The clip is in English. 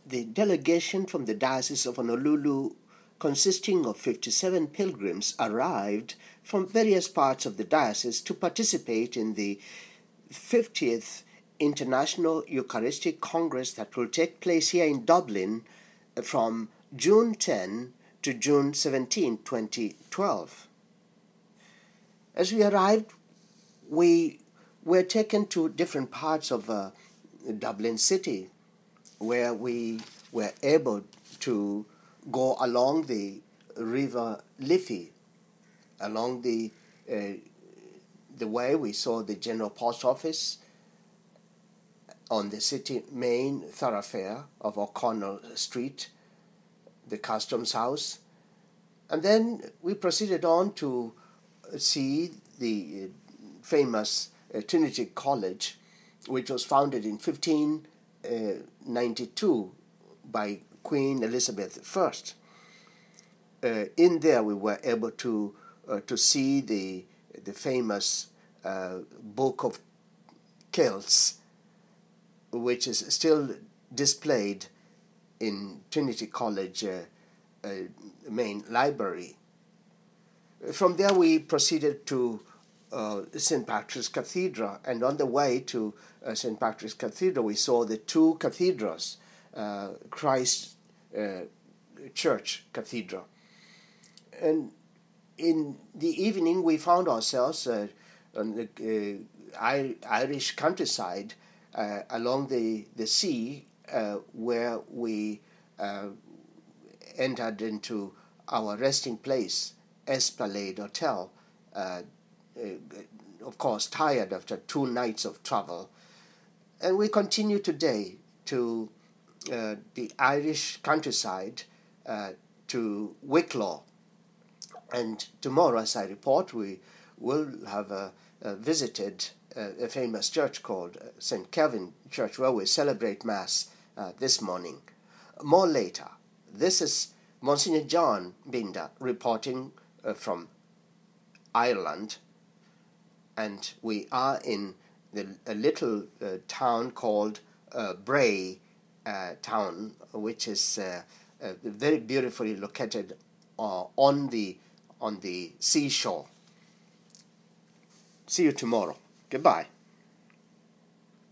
the delegation from the Diocese of Honolulu, consisting of 57 pilgrims, arrived from various parts of the diocese to participate in the 50th International Eucharistic Congress that will take place here in Dublin from June 10 to June 17, 2012. As we arrived, we were taken to different parts of Dublin City, where we were able to go along the River Liffey. Along the way, we saw the General Post Office on the city main thoroughfare of O'Connell Street, the Customs House, and then we proceeded on to see the famous Trinity College, which was founded in 1592 by Queen Elizabeth I. In there, we were able to see the famous Book of Kells, which is still displayed in Trinity College main library. From there, we proceeded to St. Patrick's Cathedral, and on the way to St. Patrick's Cathedral, we saw the two cathedrals, Christ Church Cathedral. And in the evening, we found ourselves on the Irish countryside along the sea, where we entered into our resting place, Esplanade Hotel, of course tired after 2 nights of travel. And we continue today to the Irish countryside, to Wicklow. And tomorrow, as I report, we will have visited a famous church called St. Kevin Church, where we celebrate Mass this morning. More later. This is Monsignor John Binder reporting from Ireland, and we are in a little town called Bray town, which is very beautifully located on the seashore. See you tomorrow. Goodbye.